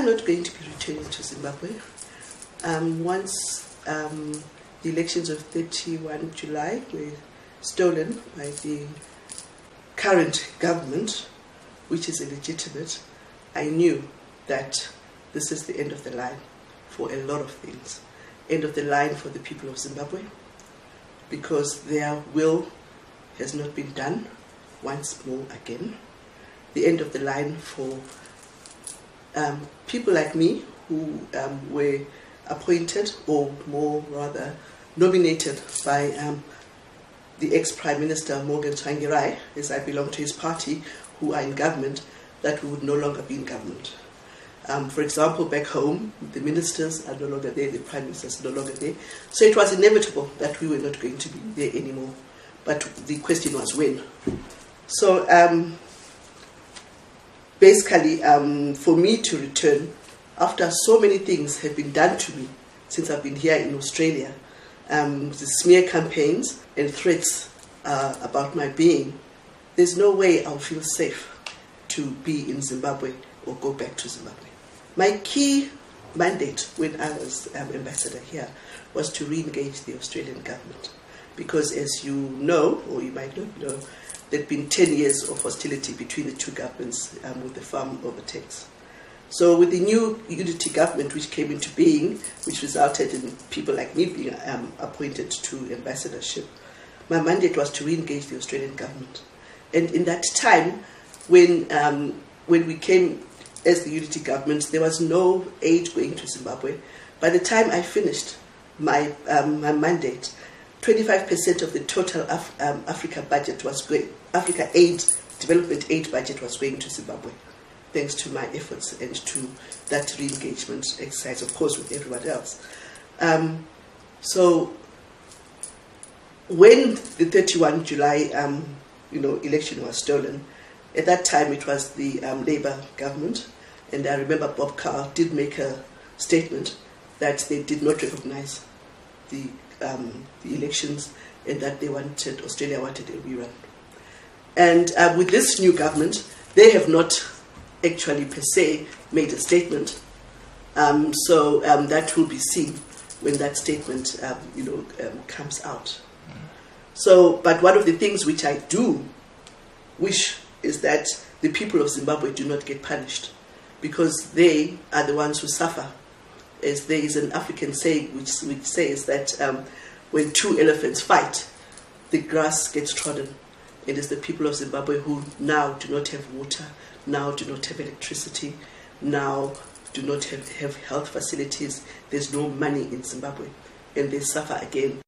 I'm not going to be returning to Zimbabwe. Once the elections of 31 July were stolen by the current government, which is illegitimate, I knew that this is the end of the line for a lot of things. End of the line for the people of Zimbabwe, because their will has not been done once more again. The end of the line for people like me who were appointed, or more rather nominated by the ex-Prime Minister Morgan Tsvangirai, as I belong to his party, who are in government, that we would no longer be in government. For example, back home, the ministers are no longer there, the Prime Minister is no longer there. So it was inevitable that we were not going to be there anymore. But the question was when. So basically, for me to return, after so many things have been done to me since I've been here in Australia, the smear campaigns and threats about my being, there's no way I'll feel safe to be in Zimbabwe or go back to Zimbabwe. My key mandate when I was ambassador here was to re-engage the Australian government, because as you know, or you might not know, there'd been 10 years of hostility between the two governments with the farm overtakes. So with the new unity government which came into being, which resulted in people like me being appointed to ambassadorship, my mandate was to re-engage the Australian government. And in that time, when we came as the unity government, there was no aid going to Zimbabwe. By the time I finished my mandate, 25% of the total Africa budget was going, Africa aid, development aid budget was going to Zimbabwe, thanks to my efforts and to that re-engagement exercise, of course, with everyone else. So when the 31 July election was stolen, at that time it was the Labour government, and I remember Bob Carr did make a statement that they did not recognize the elections and that Australia wanted a rerun. And with this new government, they have not actually per se made a statement, so that will be seen when that statement comes out. So, but one of the things which I do wish is that the people of Zimbabwe do not get punished, because they are the ones who suffer. As there is an African saying which says that when two elephants fight, the grass gets trodden. It is the people of Zimbabwe who now do not have water, now do not have electricity, now do not have health facilities. There's no money in Zimbabwe, and they suffer again.